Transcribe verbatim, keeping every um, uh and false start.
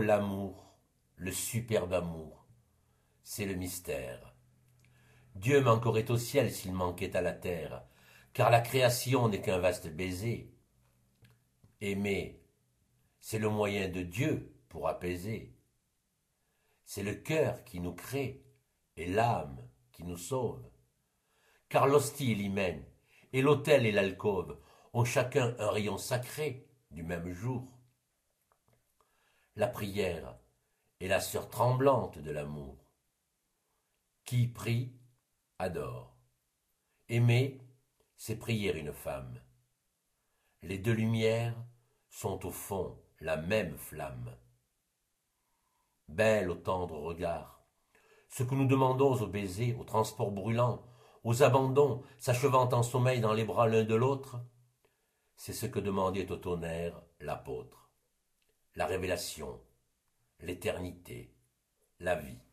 l'amour, le superbe amour, c'est le mystère. Dieu manquerait au ciel s'il manquait à la terre, car la création n'est qu'un vaste baiser. Aimer, c'est le moyen de Dieu pour apaiser. C'est le cœur qui nous crée et l'âme qui nous sauve. Car l'hostie et l'hymen, et l'autel et l'alcôve ont chacun un rayon sacré du même jour. La prière est la sœur tremblante de l'amour. Qui prie, adore. Aimer, c'est prier une femme. Les deux lumières sont au fond la même flamme. Belle au tendre regard, ce que nous demandons aux baisers, aux transports brûlants, aux abandons, s'achevant en sommeil dans les bras l'un de l'autre, c'est ce que demandait au tonnerre l'apôtre. La révélation, l'éternité, la vie.